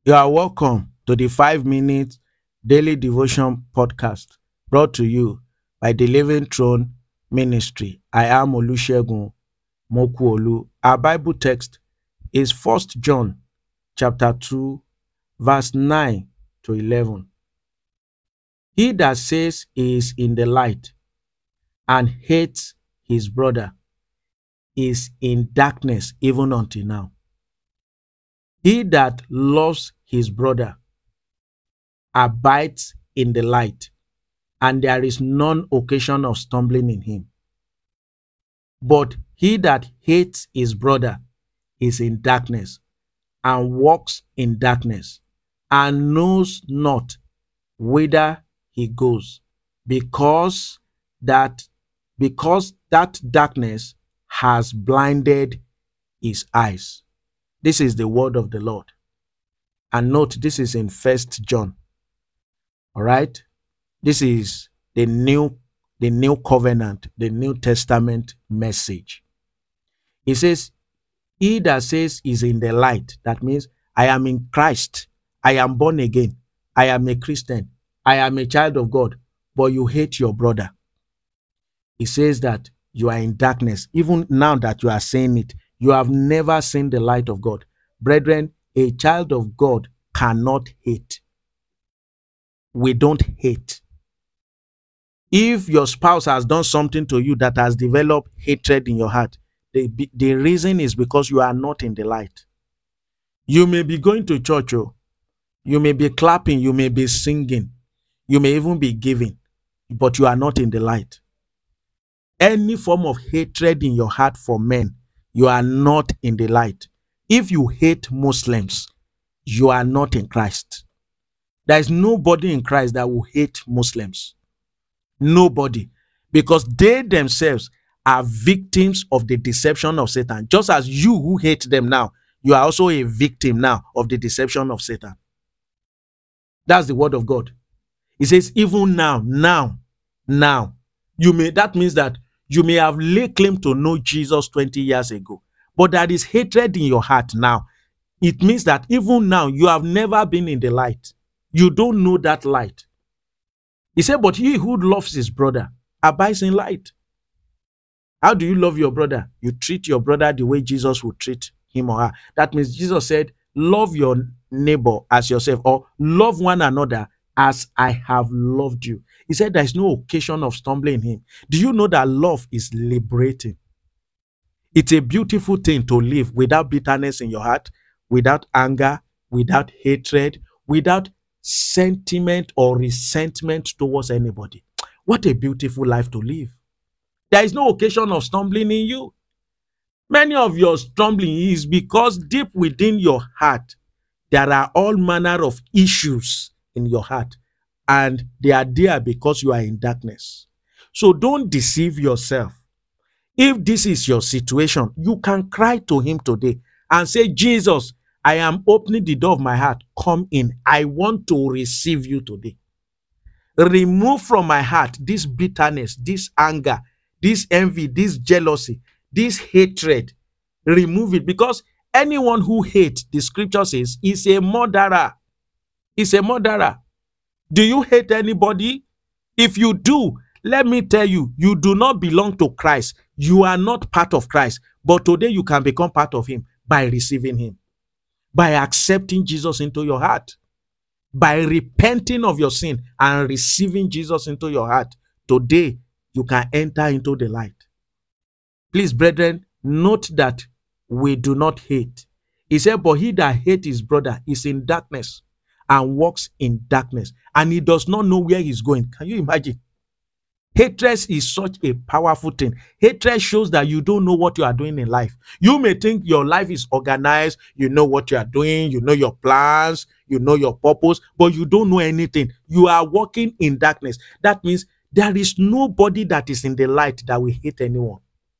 You are welcome to the 5 minute daily devotion podcast brought to you by the Living Throne Ministry. I am Olusegun Mokuolu. Our Bible text is 1 John chapter 2, verse 9 to 11. He that says he is in the light and hates his brother is in darkness even until now. He that loves his brother abides in the light, and there is none occasion of stumbling in him. But he that hates his brother is in darkness, and walks in darkness, and knows not whither he goes, because that darkness has blinded his eyes. This is the word of the Lord. And note, this is in 1 John. All right? This is the new covenant, the New Testament message. It says, he that says is in the light, that means I am in Christ, I am born again, I am a Christian, I am a child of God, but you hate your brother. He says that you are in darkness. Even now that you are saying it, you have never seen the light of God. Brethren, a child of God cannot hate. We don't hate. If your spouse has done something to you that has developed hatred in your heart, the reason is because you are not in the light. You may be going to church, you may be clapping, you may be singing, you may even be giving, but you are not in the light. Any form of hatred in your heart for men, you are not in the light. If you hate Muslims, you are not in Christ. There is nobody in Christ that will hate Muslims. Nobody. Because they themselves are victims of the deception of Satan. Just as you who hate them now, you are also a victim now of the deception of Satan. That's the word of God. It says, even now. That means that you may have laid claim to know Jesus 20 years ago, but there is hatred in your heart now. It means that even now you have never been in the light. You don't know that light. He said, but he who loves his brother abides in light. How do you love your brother? You treat your brother the way Jesus would treat him or her. That means Jesus said, love your neighbor as yourself, or love one another as I have loved you. He said there is no occasion of stumbling in him. Do you know that love is liberating? It's a beautiful thing to live without bitterness in your heart, without anger, without hatred, without sentiment or resentment towards anybody. What a beautiful life to live. There is no occasion of stumbling in you. Many of your stumbling is because deep within your heart, there are all manner of issues in your heart, and they are there because you are in darkness. So don't deceive yourself. If this is your situation, you can cry to him today and say, Jesus, I am opening the door of my heart. Come in. I want to receive you today. Remove from my heart this bitterness, this anger, this envy, this jealousy, this hatred. Remove it, because anyone who hates, the scripture says, is a murderer. Is a murderer. Do you hate anybody? If you do, let me tell you, you do not belong to Christ. You are not part of Christ. But today you can become part of him by receiving him, by accepting Jesus into your heart, by repenting of your sin and receiving Jesus into your heart. Today you can enter into the light. Please, brethren, note that we do not hate. He said, but he that hates his brother is in darkness and walks in darkness, and he does not know where he's going. Can you imagine? Hatred is such a powerful thing. Hatred shows that you don't know what you are doing in life. You may think your life is organized, you know what you are doing, you know your plans, you know your purpose, but you don't know anything. You are walking in darkness. That means there is nobody that is in the light that will hate anyone.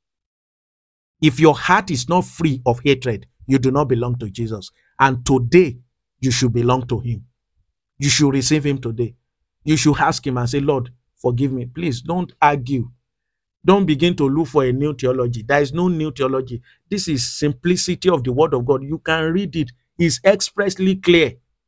If your heart is not free of hatred, you do not belong to Jesus. And today, you should belong to him. You should receive him today. You should ask him and say, Lord, forgive me. Please don't argue. Don't begin to look for a new theology. There is no new theology. This is simplicity of the word of God. You can read it. It's expressly clear.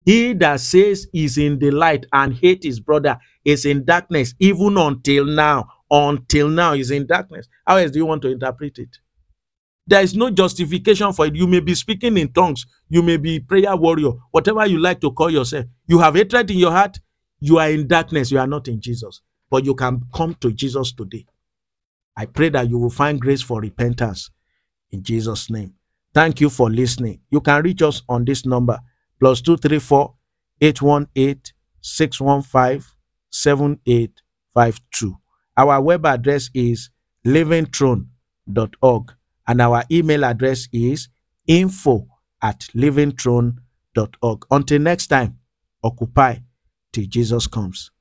He that says is in the light and hate his brother is in darkness, even until now. Until now is in darkness. How else do you want to interpret it? There is no justification for it. You may be speaking in tongues. You may be prayer warrior, whatever you like to call yourself. You have hatred in your heart. You are in darkness. You are not in Jesus. But you can come to Jesus today. I pray that you will find grace for repentance in Jesus' name. Thank you for listening. You can reach us on this number +234 818 615 7852. Our web address is livingthrone.org and our email address is info@livingthrone.org. Until next time, occupy till Jesus comes.